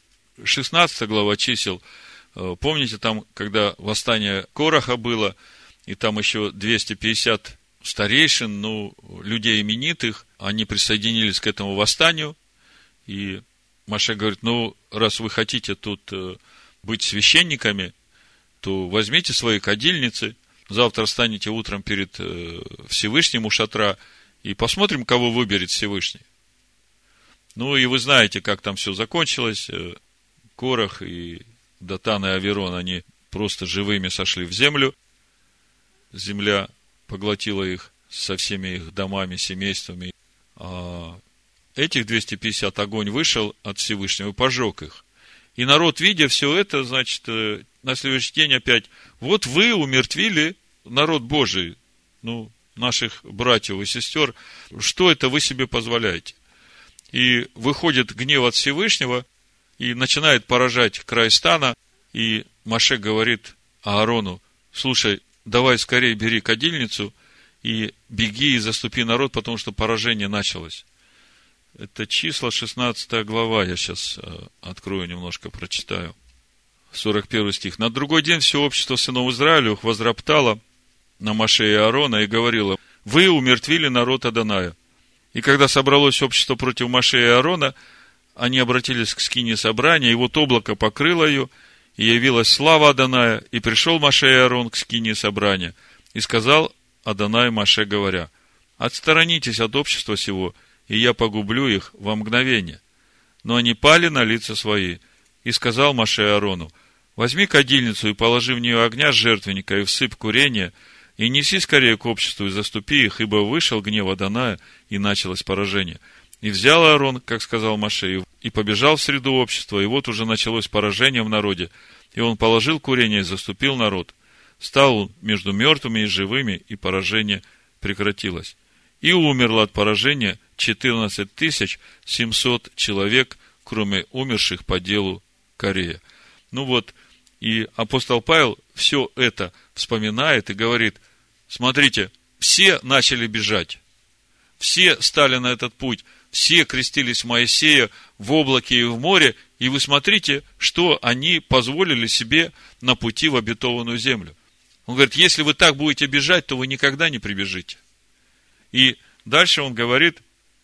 16 глава чисел. Помните, там, когда восстание Кораха было, и там еще 250 старейшин, людей именитых, они присоединились к этому восстанию, и Моше говорит, раз вы хотите тут быть священниками, то возьмите свои кадильницы, завтра встанете утром перед Всевышним у шатра, и посмотрим, кого выберет Всевышний. И вы знаете, как там все закончилось. Корах и Датан и Аверон, они просто живыми сошли в землю. Земля поглотила их со всеми их домами, семействами. А этих 250 огонь вышел от Всевышнего и пожег их. И народ, видя все это, значит, на следующий день опять, вот вы умертвили народ Божий, наших братьев и сестер, что это вы себе позволяете? И выходит гнев от Всевышнего, и начинает поражать край стана, и Моше говорит Аарону, слушай, давай скорее бери кадильницу, и беги и заступи народ, потому что поражение началось. Это числа, 16 глава, я сейчас открою немножко, прочитаю. 41 стих. На другой день все общество сынов Израилевых возроптало на Моше и Аарона и говорило, вы умертвили народ Адоная. И когда собралось общество против Моше и Аарона, они обратились к скинии собрания, и вот облако покрыло ее, и явилась слава Адоная, и пришел Моше и Аарон к скинии собрания, и сказал Адонай Моше, говоря, отсторонитесь от общества сего, и я погублю их во мгновение. Но они пали на лица свои, и сказал Моше Аарону, возьми кадильницу и положи в нее огня с жертвенника, и всыпь курение, и неси скорее к обществу, и заступи их, ибо вышел гнев Адоная, и началось поражение. И взял Аарон, как сказал Моше, и побежал в среду общества, и вот уже началось поражение в народе. И он положил курение и заступил народ. Стал он между мертвыми и живыми, и поражение прекратилось. И умерло от поражения 14 700 человек, кроме умерших по делу Корея. И апостол Павел все это вспоминает и говорит, смотрите, все начали бежать, все стали на этот путь, все крестились в Моисея в облаке и в море, и вы смотрите, что они позволили себе на пути в обетованную землю. Он говорит, если вы так будете бежать, то вы никогда не прибежите. И дальше он говорит,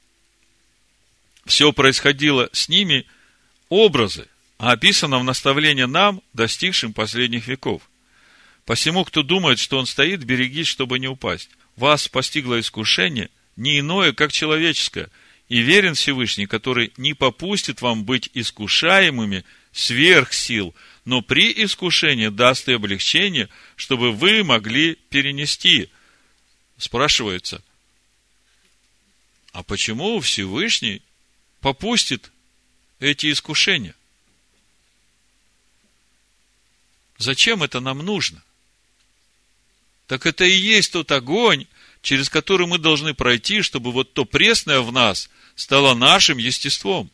все происходило с ними образы, а описано в наставлении нам, достигшим последних веков. Посему, кто думает, что он стоит, берегись, чтобы не упасть. Вас постигло искушение, не иное, как человеческое, и верен Всевышний, который не попустит вам быть искушаемыми сверх сил, но при искушении даст и облегчение, чтобы вы могли перенести. Спрашивается, а почему Всевышний попустит эти искушения? Зачем это нам нужно? Так это и есть тот огонь, через который мы должны пройти, чтобы вот то пресное в нас стало нашим естеством.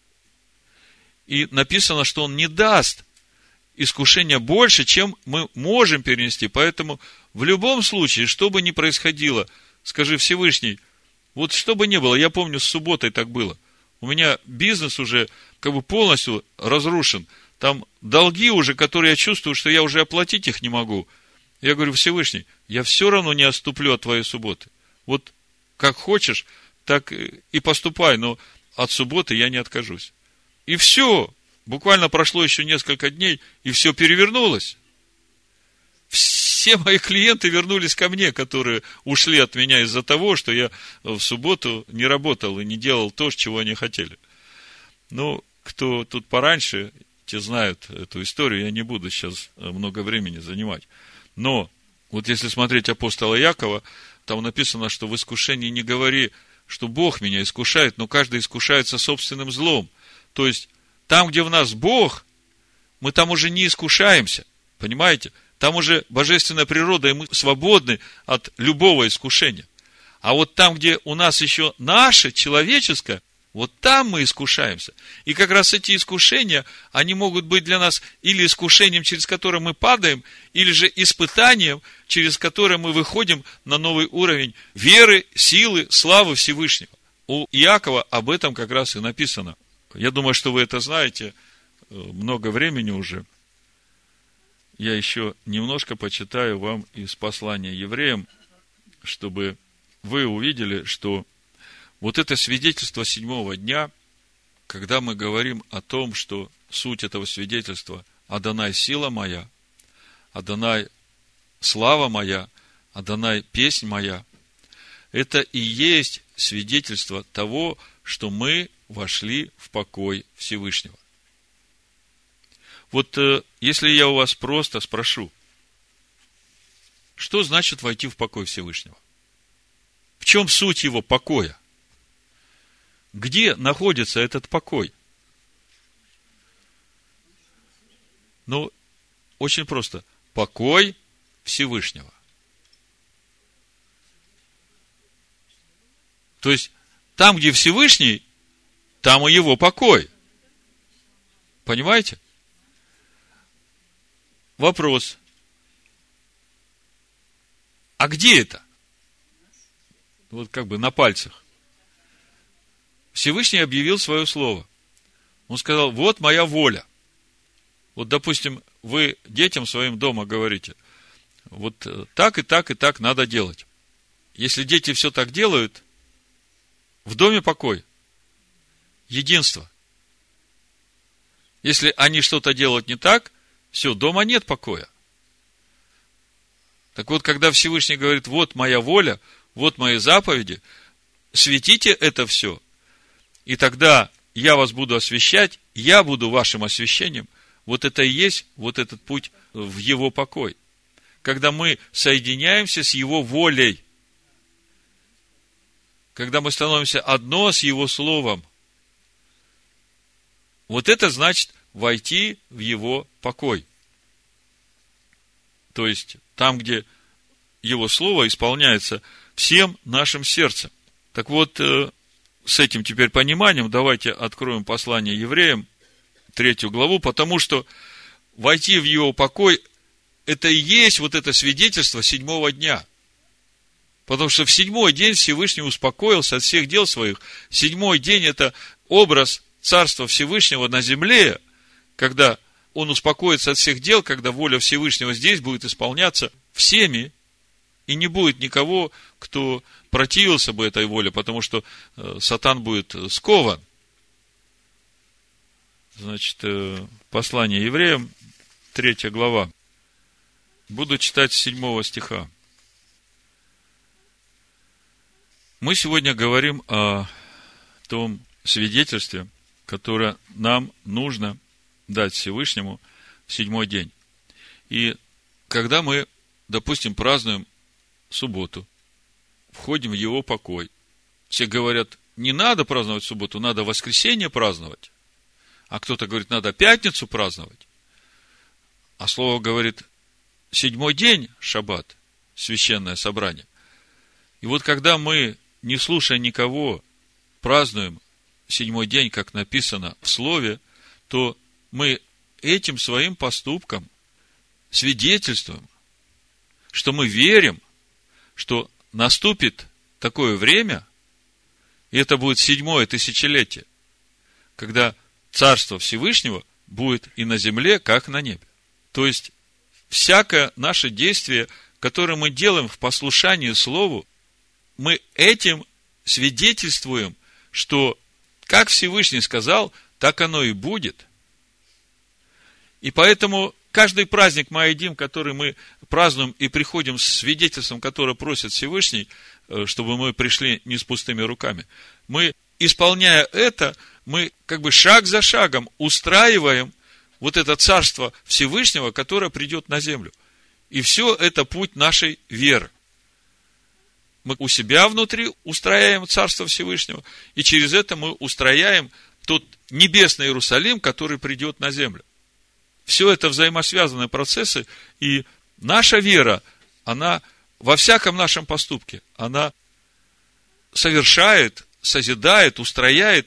И написано, что он не даст искушения больше, чем мы можем перенести. Поэтому в любом случае, что бы ни происходило, скажи, Всевышний, вот что бы ни было, я помню, с субботой так было. У меня бизнес уже полностью разрушен. Там долги уже, которые я чувствую, что я уже оплатить их не могу. Я говорю, Всевышний, я все равно не отступлю от твоей субботы. Вот как хочешь, так и поступай, но от субботы я не откажусь. И все. Буквально прошло еще несколько дней, и все перевернулось. Все мои клиенты вернулись ко мне, которые ушли от меня из-за того, что я в субботу не работал и не делал то, чего они хотели. Кто тут пораньше, те знают эту историю, я не буду сейчас много времени занимать. Но, вот если смотреть апостола Якова, там написано, что в искушении не говори, что Бог меня искушает, но каждый искушается собственным злом. То есть, там, где в нас Бог, мы там уже не искушаемся. Понимаете? Там уже божественная природа, и мы свободны от любого искушения. А вот там, где у нас еще наше, человеческое, Вот там мы искушаемся. И как раз эти искушения, они могут быть для нас или искушением, через которое мы падаем, или же испытанием, через которое мы выходим на новый уровень веры, силы, славы Всевышнего. У Иакова об этом как раз и написано. Я думаю, что вы это знаете много времени уже. Я еще немножко почитаю вам из послания евреям, чтобы вы увидели, что вот это свидетельство 7-го дня, когда мы говорим о том, что суть этого свидетельства – Адонай сила моя, Адонай слава моя, Адонай песнь моя – это и есть свидетельство того, что мы вошли в покой Всевышнего. Вот если я у вас просто спрошу, что значит войти в покой Всевышнего? В чем суть его покоя? Где находится этот покой? Ну, очень просто. Покой Всевышнего. То есть, там, где Всевышний, там и его покой. Понимаете? Вопрос. А где это? Вот как бы на пальцах. Всевышний объявил свое слово. Он сказал, вот моя воля. Вот, допустим, вы детям своим дома говорите, вот так и так и так надо делать. Если дети все так делают, в доме покой, единство. Если они что-то делают не так, все, дома нет покоя. Так вот, когда Всевышний говорит, вот моя воля, вот мои заповеди, светите это все, и тогда я вас буду освящать, я буду вашим освящением. Вот это и есть вот этот путь в его покой. Когда мы соединяемся с его волей. Когда мы становимся одно с его словом. Вот это значит войти в его покой. То есть, там, где его слово исполняется всем нашим сердцем. Так вот, с этим теперь пониманием давайте откроем послание евреям, 3 главу, потому что войти в его покой, это и есть вот это свидетельство 7-го дня. Потому что в 7-й день Всевышний успокоился от всех дел своих. 7-й день – это образ Царства Всевышнего на земле, когда он успокоится от всех дел, когда воля Всевышнего здесь будет исполняться всеми, и не будет никого, кто противился бы этой воле, потому что сатан будет скован. Значит, послание евреям, 3 глава. Буду читать с 7 стиха. Мы сегодня говорим о том свидетельстве, которое нам нужно дать Всевышнему в 7-й день. И когда мы, допустим, празднуем субботу, входим в его покой, все говорят, не надо праздновать субботу, надо воскресенье праздновать. А кто-то говорит, надо пятницу праздновать. А слово говорит, 7-й день, шаббат, священное собрание. И вот когда мы, не слушая никого, празднуем 7-й день, как написано в слове, то мы этим своим поступком свидетельствуем, что мы верим, что наступит такое время, и это будет 7-е тысячелетие, когда Царство Всевышнего будет и на земле, как на небе. То есть, всякое наше действие, которое мы делаем в послушании Слову, мы этим свидетельствуем, что как Всевышний сказал, так оно и будет. И поэтому каждый праздник Моэдим, который мы празднуем и приходим с свидетельством, которое просит Всевышний, чтобы мы пришли не с пустыми руками, мы, исполняя это, мы как бы шаг за шагом устраиваем вот это Царство Всевышнего, которое придет на землю. И все это путь нашей веры. Мы у себя внутри устрояем Царство Всевышнего, и через это мы устрояем тот небесный Иерусалим, который придет на землю. Все это взаимосвязанные процессы, и наша вера, она во всяком нашем поступке, она совершает, созидает, устрояет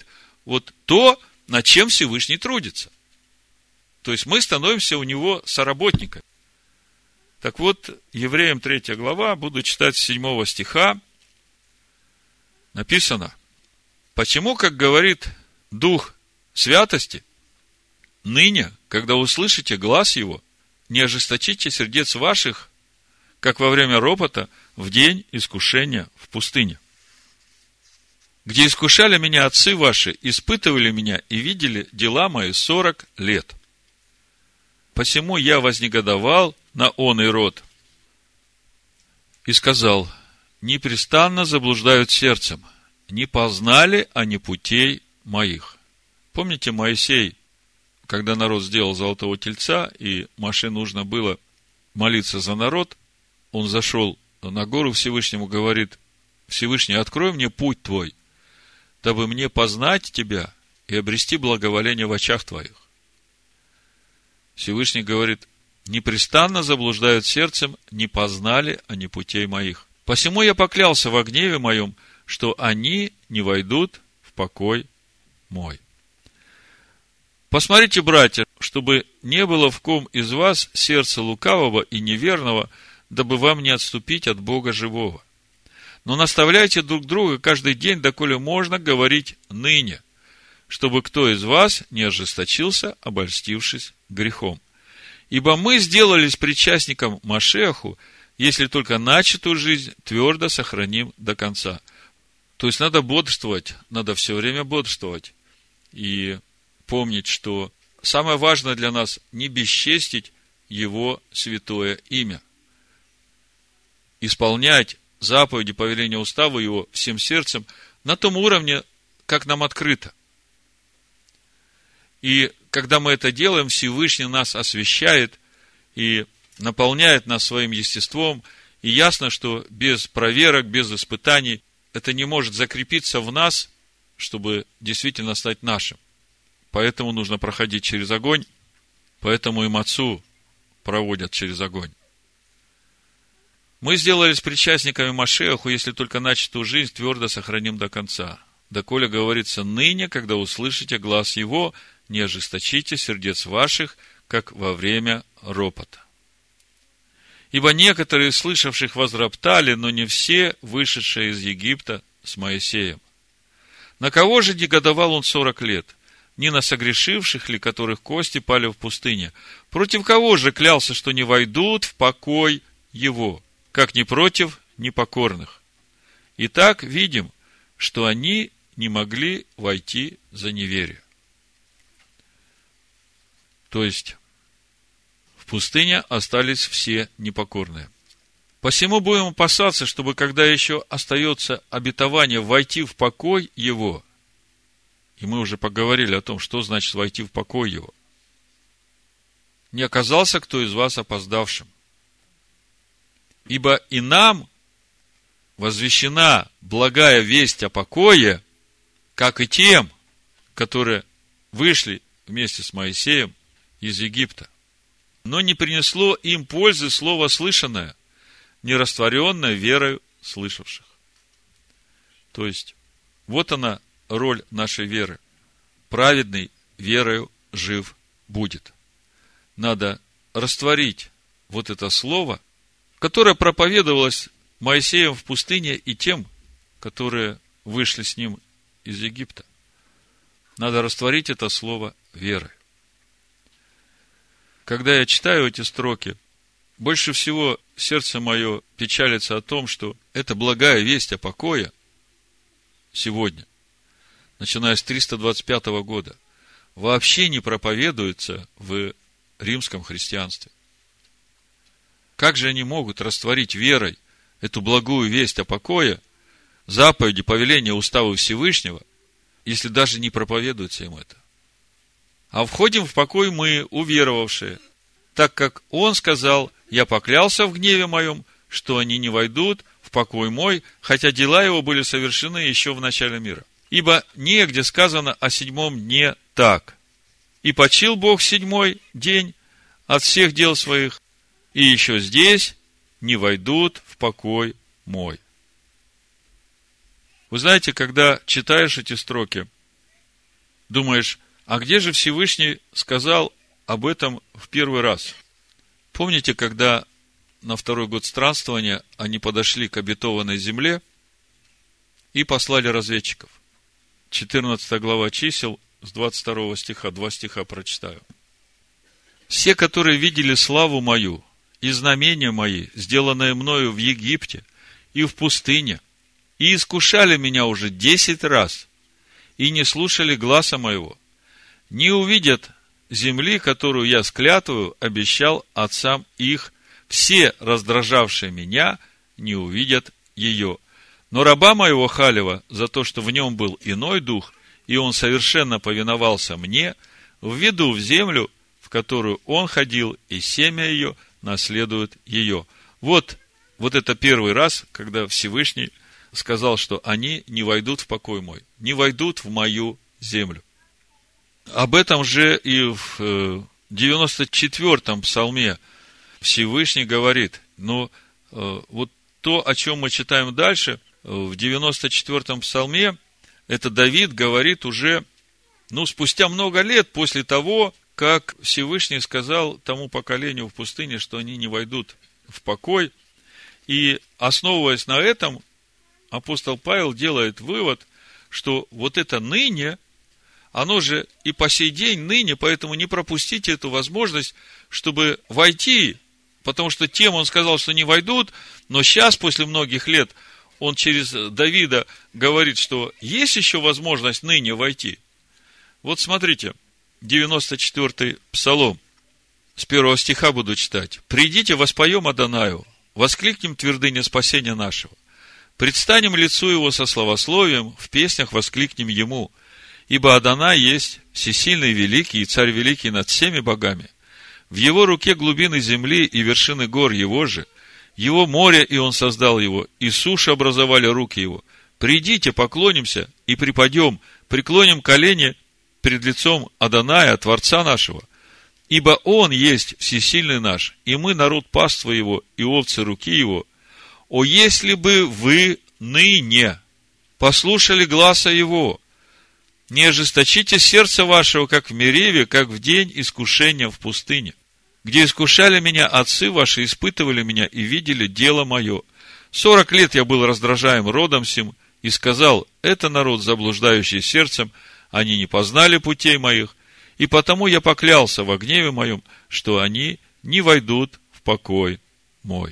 вот то, над чем Всевышний трудится. То есть мы становимся у него соработниками. Так вот, Евреям 3 глава, буду читать с 7 стиха, написано: «Почему, как говорит Дух Святости, ныне, когда услышите глас Его, не ожесточите сердец ваших, как во время ропота в день искушения в пустыне, где искушали меня отцы ваши, испытывали меня и видели дела мои 40 лет. Посему я вознегодовал на оный род и сказал: непрестанно заблуждают сердцем, не познали они путей моих». Помните, Моисей, когда народ сделал золотого тельца, и Моше нужно было молиться за народ, он зашел на гору Всевышнему, говорит: Всевышний, открой мне путь твой, дабы мне познать тебя и обрести благоволение в очах твоих. Всевышний говорит: непрестанно заблуждают сердцем, не познали они путей моих. Посему я поклялся во гневе моем, что они не войдут в покой мой. Посмотрите, братья, чтобы не было в ком из вас сердца лукавого и неверного, дабы вам не отступить от Бога живого. Но наставляйте друг друга каждый день, доколе можно говорить ныне, чтобы кто из вас не ожесточился, обольстившись грехом. Ибо мы сделались причастником Машиаху, если только начатую жизнь твердо сохраним до конца. То есть надо бодрствовать, надо все время бодрствовать и помнить, что самое важное для нас не бесчестить Его святое имя. Исполнять заповеди, повеления, устава Его всем сердцем на том уровне, как нам открыто. И когда мы это делаем, Всевышний нас освящает и наполняет нас своим естеством. И ясно, что без проверок, без испытаний это не может закрепиться в нас, чтобы действительно стать нашим. Поэтому нужно проходить через огонь, поэтому и мацу проводят через огонь. Мы сделались причастниками Машиаху, если только начатую жизнь твердо сохраним до конца. Доколе говорится ныне, когда услышите глас Его, не ожесточите сердец ваших, как во время ропота. Ибо некоторые, слышавших, возроптали, но не все, вышедшие из Египта с Моисеем. На кого же негодовал он 40 лет? Не на согрешивших ли, которых кости пали в пустыне? Против кого же клялся, что не войдут в покой его, как не против непокорных? Итак, видим, что они не могли войти за неверие. То есть, в пустыне остались все непокорные. Посему будем опасаться, чтобы, когда еще остается обетование войти в покой его, и мы уже поговорили о том, что значит войти в покой его, не оказался кто из вас опоздавшим. Ибо и нам возвещена благая весть о покое, как и тем, которые вышли вместе с Моисеем из Египта. Но не принесло им пользы слово слышанное, не растворенное верою слышавших. То есть, вот она роль нашей веры. Праведный верою жив будет. Надо растворить вот это слово, которое проповедовалось Моисеем в пустыне и тем, которые вышли с ним из Египта. Надо растворить это слово верой. Когда я читаю эти строки, больше всего сердце мое печалится о том, что эта благая весть о покое сегодня, начиная с 325 года, вообще не проповедуется в римском христианстве. Как же они могут растворить верой эту благую весть о покое, заповеди, повеления, уставы Всевышнего, если даже не проповедуется им это? А входим в покой мы, уверовавшие, так как Он сказал: «Я поклялся в гневе моем, что они не войдут в покой мой, хотя дела его были совершены еще в начале мира. Ибо негде сказано о 7-м дне так: и почил Бог 7-й день от всех дел своих, и еще здесь не войдут в покой мой». Вы знаете, когда читаешь эти строки, Думаешь, а где же Всевышний сказал об этом в первый раз? Помните, когда на второй год странствования они подошли к обетованной земле и послали разведчиков? 14 глава Чисел, с 22 стиха, 2 стиха прочитаю. «Все, которые видели славу мою и знамения мои, сделанные мною в Египте и в пустыне, и искушали меня уже 10 раз, и не слушали гласа моего, не увидят земли, которую я с клятвою обещал отцам их, все раздражавшие меня не увидят ее. Но раба моего Халева за то, что в нем был иной дух, и он совершенно повиновался мне, введу в землю, в которую он ходил, и семя ее наследует ее». Вот это первый раз, когда Всевышний сказал, что они не войдут в покой мой, не войдут в мою землю. Об этом же и в 94-м псалме Всевышний говорит. Но вот то, о чем мы читаем дальше, в 94-м псалме, это Давид говорит уже, спустя много лет после того, как Всевышний сказал тому поколению в пустыне, что они не войдут в покой. И, основываясь на этом, апостол Павел делает вывод, что вот это ныне, оно же и по сей день ныне, поэтому не пропустите эту возможность, чтобы войти, потому что тем он сказал, что не войдут, но сейчас, после многих лет, он через Давида говорит, что есть еще возможность ныне войти. Вот смотрите, 94-й псалом, с 1 стиха буду читать. «Придите, воспоем Адонаю, воскликнем твердыня спасения нашего, предстанем лицу его со славословием, в песнях воскликнем ему, ибо Адонай есть всесильный великий и царь великий над всеми богами. В его руке глубины земли и вершины гор его же, его море, и он создал его, и суши образовали руки его. Придите, поклонимся и припадем, преклоним колени пред лицом Адоная, Творца нашего, ибо он есть всесильный наш, и мы народ паства его, и овцы руки его. О, если бы вы ныне послушали гласа его, не ожесточите сердце вашего, как в Мериве, как в день искушения в пустыне, где искушали меня отцы ваши, испытывали меня и видели дело мое. 40 лет я был раздражаем родом сим, и сказал, это народ, заблуждающий сердцем, они не познали путей моих, и потому я поклялся во гневе моем, что они не войдут в покой мой».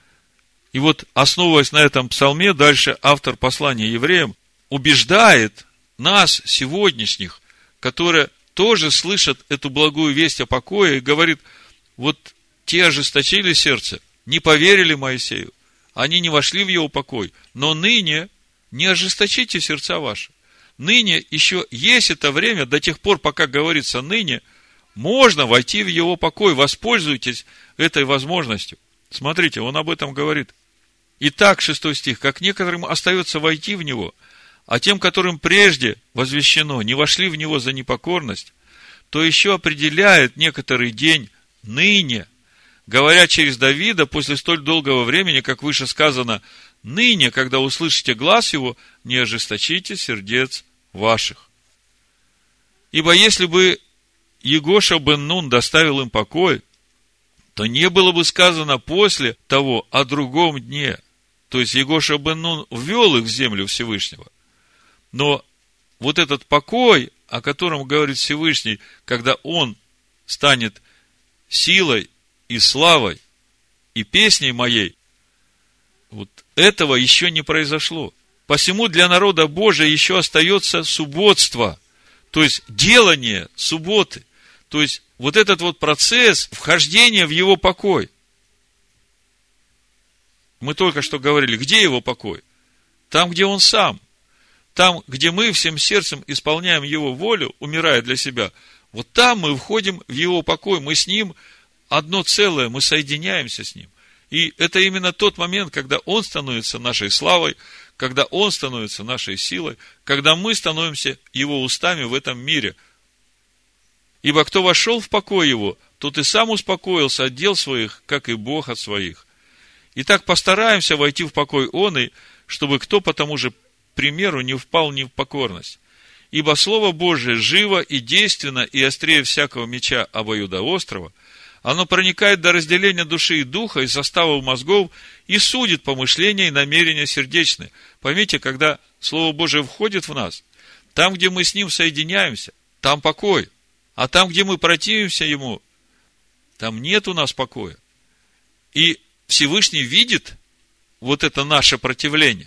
И вот, основываясь на этом псалме, дальше автор послания евреям убеждает нас, сегодняшних, которые тоже слышат эту благую весть о покое, и говорит, вот те ожесточили сердце, не поверили Моисею, они не вошли в его покой, но ныне не ожесточите сердца ваши. Ныне еще есть это время, до тех пор, пока говорится ныне, можно войти в его покой, воспользуйтесь этой возможностью. Смотрите, он об этом говорит. Итак, 6 стих, как некоторым остается войти в него, а тем, которым прежде возвещено, не вошли в него за непокорность, то еще определяет некоторый день ныне, говоря через Давида после столь долгого времени, как выше сказано, ныне, когда услышите глас его, не ожесточите сердец ваших. Ибо если бы Егоша бен Нун доставил им покой, то не было бы сказано после того о другом дне. То есть Егоша бен Нун ввел их в землю Всевышнего. Но вот этот покой, о котором говорит Всевышний, когда он станет силой и славой и песней моей, вот этого еще не произошло. Посему для народа Божия еще остается субботство, то есть делание субботы, то есть вот этот вот процесс вхождения в его покой. Мы только что говорили, где его покой? Там, где он сам. Там, где мы всем сердцем исполняем его волю, умирая для себя, вот там мы входим в его покой, мы с ним одно целое, мы соединяемся с ним. И это именно тот момент, когда он становится нашей славой, когда он становится нашей силой, когда мы становимся его устами в этом мире. Ибо кто вошел в покой его, тот и сам успокоился от дел своих, как и Бог от своих. Итак, постараемся войти в покой он, и чтобы кто по тому же примеру не впал в непокорность. Ибо Слово Божие живо и действенно, и острее всякого меча обоюдоострого. Оно проникает до разделения души и духа, и составов мозгов, и судит помышления и намерения сердечные. Поймите, когда Слово Божие входит в нас, там, где мы с Ним соединяемся, там покой. А там, где мы противимся Ему, там нет у нас покоя. И Всевышний видит вот это наше противление.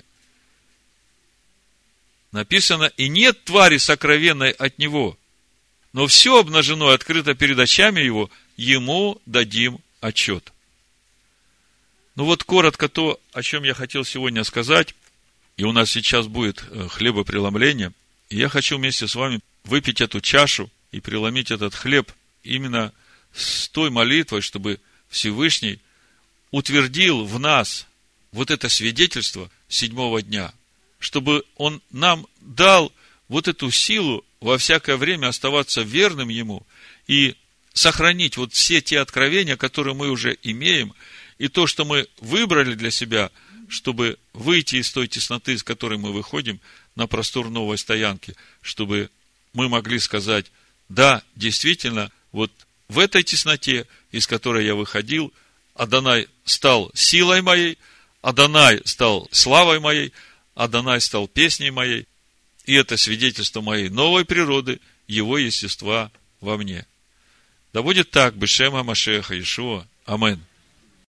Написано, и нет твари сокровенной от Него, но все обнажено и открыто перед очами Его, Ему дадим отчет. Ну вот коротко то, о чем я хотел сегодня сказать, и у нас сейчас будет хлебопреломление, и я хочу вместе с вами выпить эту чашу и преломить этот хлеб именно с той молитвой, чтобы Всевышний утвердил в нас вот это свидетельство 7-го дня, чтобы Он нам дал вот эту силу во всякое время оставаться верным Ему и сохранить вот все те откровения, которые мы уже имеем, и то, что мы выбрали для себя, чтобы выйти из той тесноты, из которой мы выходим, на простор новой стоянки, чтобы мы могли сказать, да, действительно, вот в этой тесноте, из которой я выходил, Адонай стал силой моей, Адонай стал славой моей, Адонай стал песней моей, и это свидетельство моей новой природы, Его естества во мне. Да будет так, бешем ха-Машиаха Иешуа. Амин.